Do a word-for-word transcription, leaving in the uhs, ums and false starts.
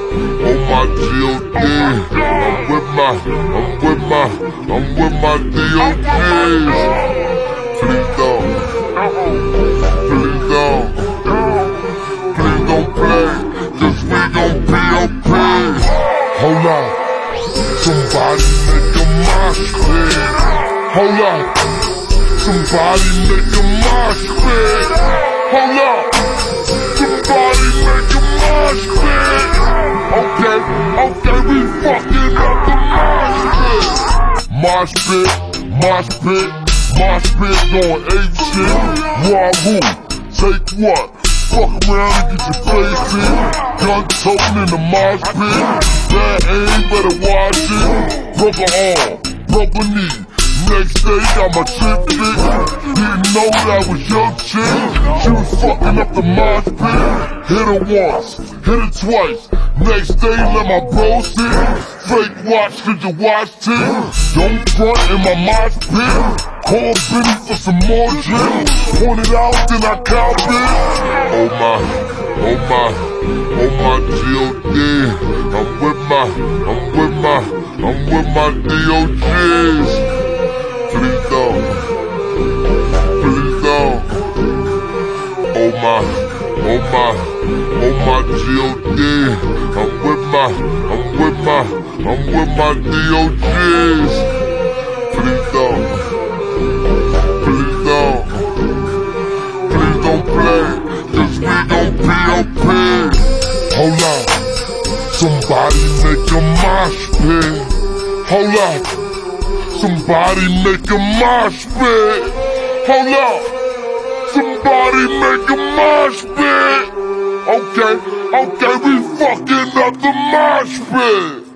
on my G O D. I'm with my, I'm with my, I'm with my D O Gs. Please don't, please don't, please don't play, cause we gon' P O P. Hold up, somebody make a mosh pit. Hold up, somebody make a mosh pit. Hold up, somebody make a mosh pit. Okay, okay, we fucking up the mosh pit. Mosh pit, mosh pit, mosh pit going ape shit. Wahoo, take what? Fuck around and get your face hit. Gun toting in the mosh pit. Bad aim, better watch it. Broke her arm, broke her knee. Next day got my chick fit. Didn't know that was your chick. She was fucking up the mosh pit. Hit her once, hit her twice. Next day let my bro sit. Fake watch, did you watch it? Don't front in my mosh pit. Call Benny for some more drink. Point it out, then I count it. Oh my, oh my, oh my G O D. I'm with my, I'm with my, I'm with my D O Gs. Please don't, please don't. Oh my, oh my, oh my G O D. I'm with my, I'm with my, I'm with my D O Gs. Please don't, please don't, please don't play, cause we gon' P O P. Hold up, somebody make a mosh pit. Hold up, somebody make a mosh pit. Hold up, somebody make a mosh pit. Okay, okay, we fucking up the mosh pit.